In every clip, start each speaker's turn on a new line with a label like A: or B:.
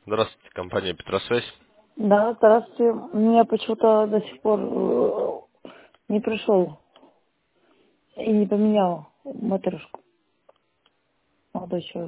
A: Здравствуйте, компания Петросвязь.
B: Да, здравствуйте. У меня почему-то до сих пор не пришел и не поменял матрешку, молодой человек.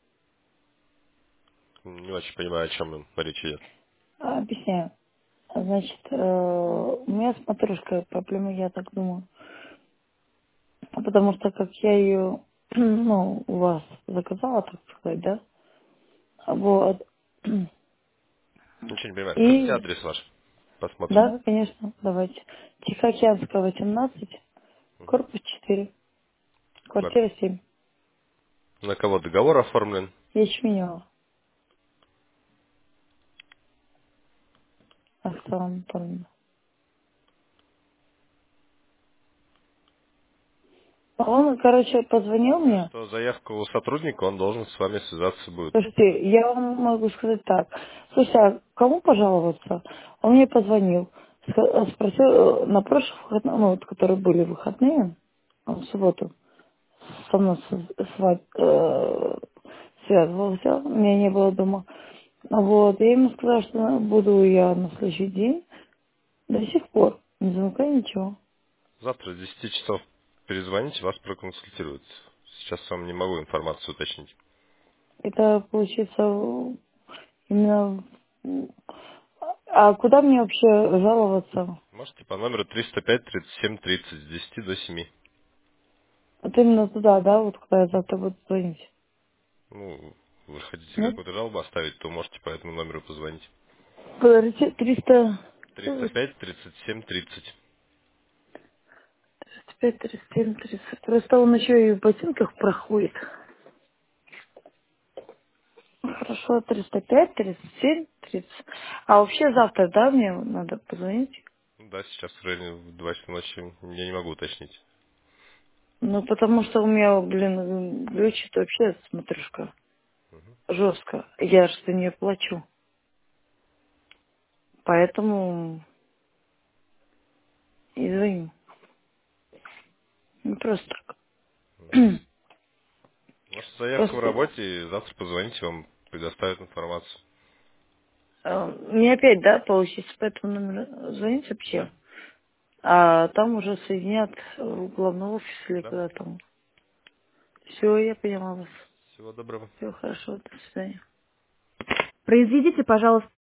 A: Не очень понимаю, о чем речь идет.
B: Объясняю. Значит, у меня с матрешкой проблемы, я так думаю. Потому что как я ее, ну, у вас заказала, так сказать, да? Вот.
A: Ничего не понимаю. Скажите
B: И,
A: адрес ваш. Посмотрим.
B: да, конечно, давайте. Тихоокеанская, 18,
A: Мгм.
B: корпус 4,
A: Ладно.
B: квартира 7.
A: На кого договор оформлен?
B: Ячменева. Оксана Анатольевна. Он, короче, позвонил
A: Знаю,
B: мне.
A: что заявка у сотрудника, он должен с вами связаться будет.
B: Слушайте, я вам могу сказать так. Слушай, а кому пожаловаться? Он мне позвонил, спросил на прошлых выходных, ну, вот, которые были выходные, он в субботу со мной связывался, меня не было дома. Вот, я ему сказала, что буду я на следующий день. До сих пор не замыкаю ничего.
A: Завтра с 10 часов перезвоните, вас проконсультируют. Сейчас вам не могу информацию уточнить.
B: Это получается именно... А куда мне вообще жаловаться?
A: Можете по номеру 305 37 30 с 10 до 7.
B: Вот именно туда, да, вот куда я завтра буду звонить.
A: Ну, вы хотите
B: Нет?
A: какую-то жалобу оставить, то можете по этому номеру позвонить.
B: Подождите, 300...
A: 305 37 30.
B: 35, 37, 30. Просто он еще и в ботинках проходит. Хорошо, 305, 37, 30. А вообще завтра, да, мне надо позвонить?
A: Ну да, сейчас в районе в 2 часа ночи я не могу уточнить.
B: Ну, потому что у меня, блин, глючит вообще смотришка. Жестко. Я же за нее плачу. Поэтому и звоню. Не просто так.
A: Может, заявка в
B: Просто
A: работе, и завтра позвоните, вам предоставят информацию.
B: мне опять, да, получится по этому номеру звонить
A: Да,
B: вообще? А там уже соединят в главный офис или
A: да.
B: куда там. Все, я поняла вас.
A: Всего доброго.
B: Все хорошо, до свидания.
A: Произведите, пожалуйста,